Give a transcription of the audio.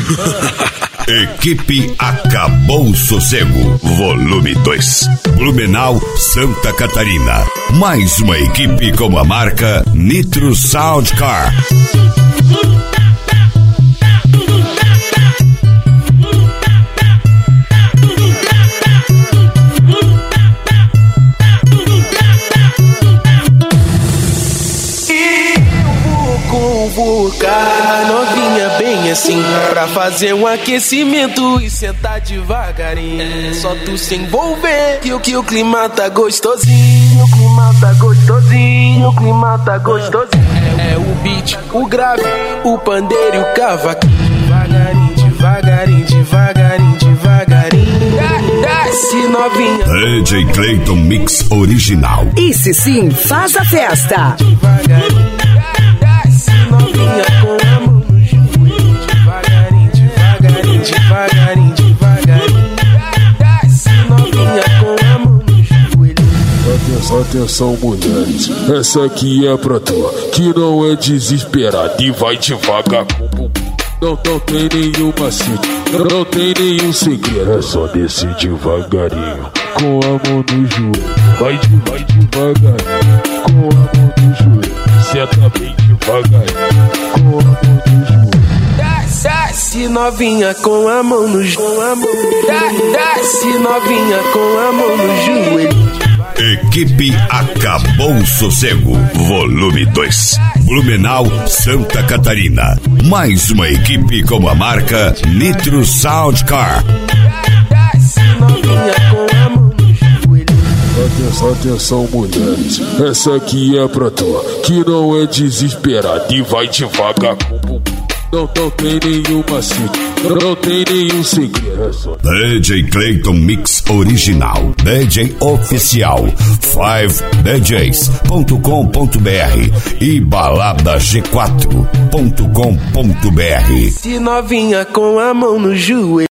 Equipe Acabou o Sossego, volume 2. Blumenau, Santa Catarina. Mais uma equipe com a marca Nitro Sound Car. Convocar novinha bem assim, pra fazer um aquecimento e sentar devagarinho. Só tu se envolver que o clima tá gostosinho. O clima tá gostosinho, o clima tá gostosinho. É o beat, o grave, o pandeiro e o cavaquinho. Devagarinho, devagarinho, devagarinho, devagarinho. Desce novinha. DJ Clayton Mix Original. Esse sim faz a festa. Devagarinho. Novinha com a mão no joelho, devagarinho, devagarinho, devagarinho, devagarinho. Desce novinha com a mão no joelho. Atenção, mulheres, essa aqui é pra tu, que não é desesperada e vai devagar com o bumbum. Não tem nenhum macete, não tem nenhum segredo, é só descer devagarinho, com a mão no joelho. Vai devagarinho, com a mão no joelho. Senta bem devagarinho, com a mão no joelho. Desce novinha com a mão no joelho. Desce novinha com a mão no joelho. Equipe Acabou o Sossego, volume 2. Blumenau, Santa Catarina. Mais uma equipe com a marca Nitro Sound Car. Desce novinha com a mão no joelho. Atenção, mulheres, essa aqui é pra tu, que não é desesperada e vai devagar com o bumbum. Não tem nenhum macete, não tem nenhum segredo, é só DJ Clayton Mix Original, DJ Oficial, 5djs.com.br e baladaG4.com.br. Se novinha com a mão no joelho.